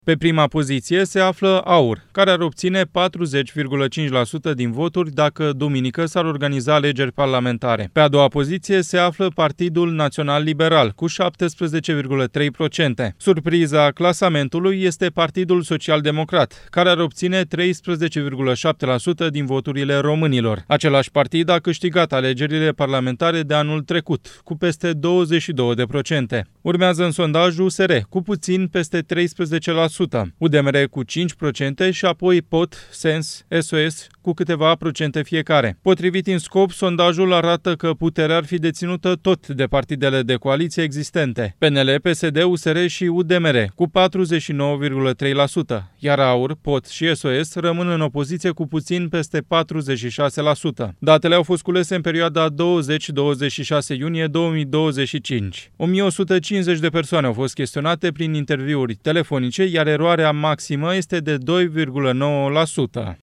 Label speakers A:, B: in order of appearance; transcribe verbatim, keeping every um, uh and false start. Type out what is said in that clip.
A: Pe prima poziție se află AUR, care ar obține patruzeci virgulă cinci la sută din voturi dacă duminică s-ar organiza alegeri parlamentare. Pe a doua poziție se află Partidul Național Liberal, cu șaptesprezece virgulă trei la sută. Surpriza clasamentului este Partidul Social Democrat, care ar obține treisprezece virgulă șapte la sută din voturile românilor. Același partid a câștigat alegerile parlamentare de anul trecut, cu peste douăzeci și două la sută. Urmează în sondaj U S R, cu puțin peste treisprezece la sută, U D M R cu cinci la sută și apoi P O T, Sens, S O S cu câteva procente fiecare. Potrivit INSCOP, sondajul arată că puterea ar fi deținută tot de partidele de coaliție existente, P N L, P S D, U S R și U D M R, cu patruzeci și nouă virgulă trei la sută, iar AUR, P O T și S O S rămân în opoziție cu puțin peste patruzeci și șase la sută. Datele au fost culese în perioada douăzeci - douăzeci și șase iunie două mii douăzeci și cinci. o mie o sută cincizeci de persoane au fost chestionate prin interviuri telefonice, iar eroarea maximă este de doi virgulă nouă la sută.